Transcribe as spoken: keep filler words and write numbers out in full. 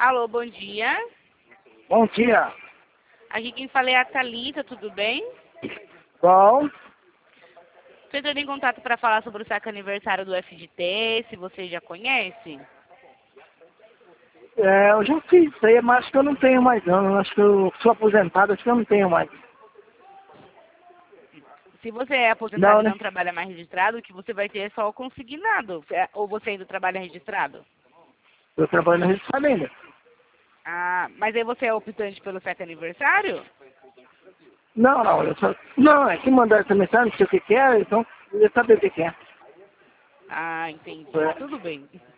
Alô, bom dia. Bom dia. Aqui quem fala é a Thalita, tudo bem? Bom, Estou entrando em contato para falar sobre o saque aniversário do F G T, se você já conhece. é, eu já fiz isso aí, mas acho que eu não tenho mais não. Acho que eu sou aposentado, acho que eu não tenho mais. Se você é aposentado Não, e né? não trabalha mais registrado, o que você vai ter é só o consignado. É, ou você ainda trabalha registrado? Eu trabalho na Rede Família. Ah, mas aí você é optante pelo saque aniversário? Não, não, eu só... Não, é que mandaram essa mensagem, não sei o que que é, então eu ia saber o que que é. Ah, entendi. É. Tudo bem.